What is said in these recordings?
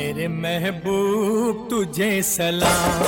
मेरे महबूब तुझे सलाम,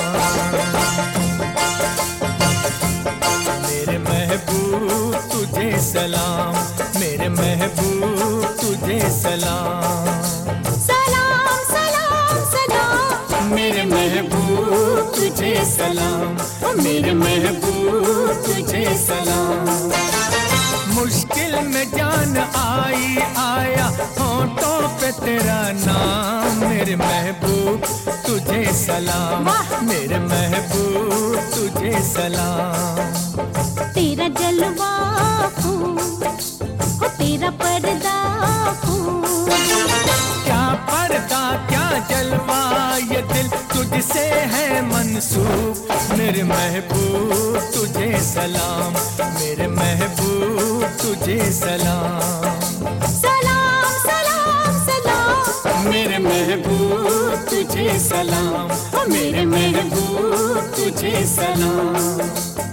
मेरे महबूब तुझे सलाम, मेरे महबूब तुझे सलाम। सलाम सलाम सलाम मेरे महबूब तुझे सलाम, मेरे महबूब तुझे सलाम। मुश्किल में जान आई आया होठों पे तेरा नाम, मेरे महबूब तुझे सलाम, मेरे महबूब तुझे सलाम। तेरा जलवा खूब हो, तेरा पर्दा खूब, क्या पर्दा क्या जलवा ये दिल तुझसे है मंसूब, मेरे महबूब तुझे सलाम, मेरे महबूब तुझे सलाम। सलाम सलाम सलाम मेरे महबूब तुझे सलाम, मेरे महबूब तुझे सलाम।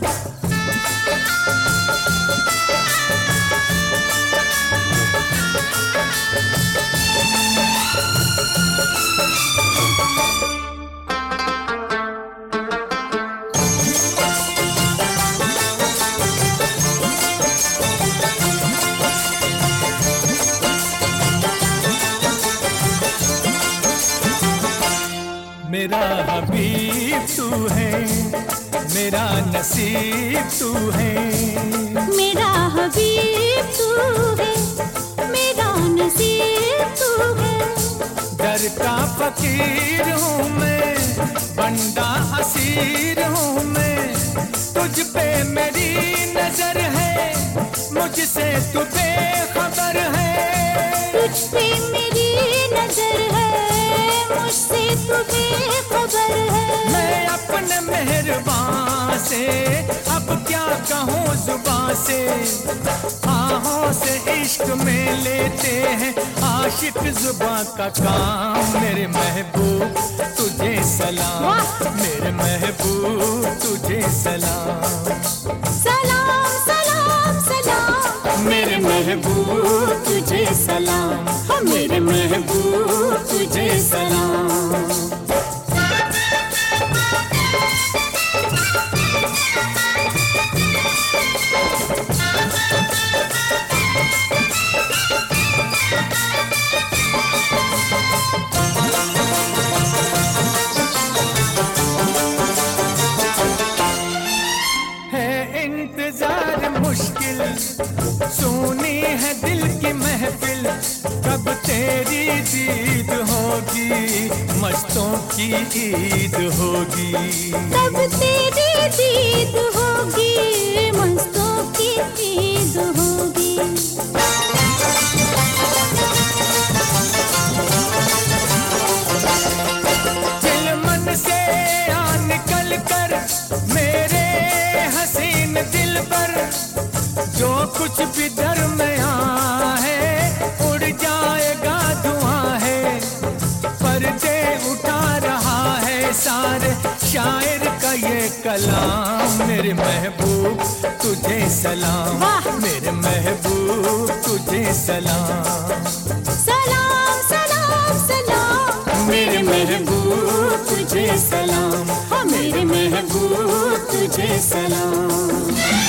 मेरा हबीब तू है, मेरा नसीब तू है, मेरा हबीब तू है, मेरा नसीब तू है। दर का फकीर हूँ मैं, बंदा असीर हूँ मैं, तुझ पे मेरी नजर है, मुझसे तू बेखबर है। तुझ पे मेरी नजर है, मुझसे तू बेखबर है। मैं अपने मेहरबान से अब क्या कहूँ जुबान से, आहों से इश्क में लेते हैं आशिक जुबां का काम, मेरे महबूब तुझे सलाम, मेरे महबूब तुझे सलाम। सलाम सलाम सलाम मेरे महबूब तुझे सलाम, मेरे महबूब तुझे सलाम। इंतजार मुश्किल सुनी है दिल की महफिल, कब तेरी दीद होगी मस्तों की ईद होगी, तब तेरी दीद होगी मस्तों की ईद होगी। दिल मन से आ निकल कर मेरे हसीन दिल पर, जो कुछ भी दरमिया है उड़ जाएगा धुआं है, पर्दे उठा रहा है सारे शायर का ये कलाम, मेरे महबूब तुझे सलाम, मेरे महबूब तुझे सलाम। सलाम सलाम सलाम मेरे महबूब तुझे सलाम, मेरे महबूब तुझे सलाम।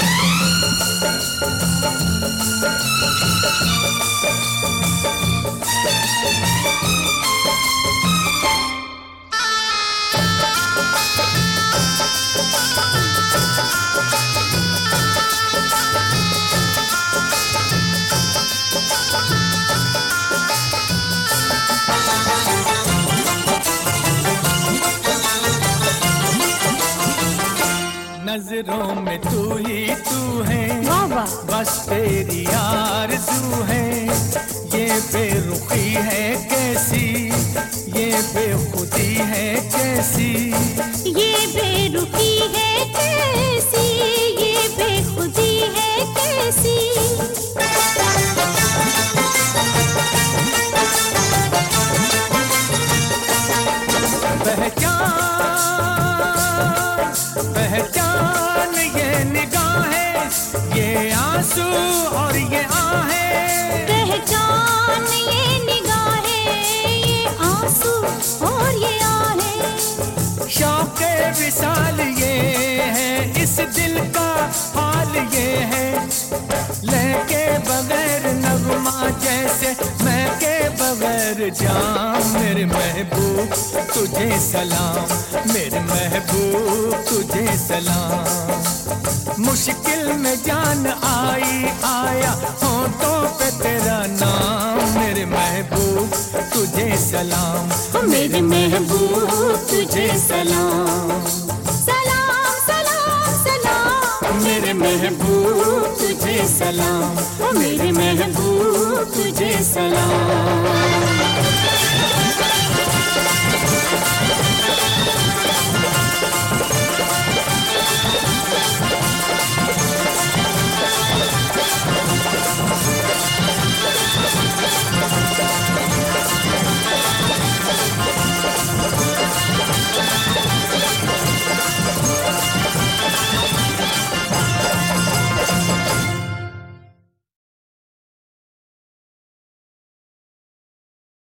नजरों में तू ही तू है, बस तेरी आरज़ू है, ये बेरुखी है कैसी, ये बेखुदी है कैसी, ये बेरुखी है कैसी, ये बेखुदी है कैसी। पहचान ये निगाहें, ये आंसू और ये आहें, पहचान ये निगाहें, ये आंसू जाम, मेरे महबूब तुझे सलाम, मेरे महबूब तुझे सलाम। मुश्किल में जान आई आया होठों पे तेरा नाम, मेरे महबूब तुझे सलाम, मेरे महबूब तुझे सलाम। सलाम सलाम सलाम मेरे महबूब तुझे सलाम, मेरे महबूब तुझे सलाम।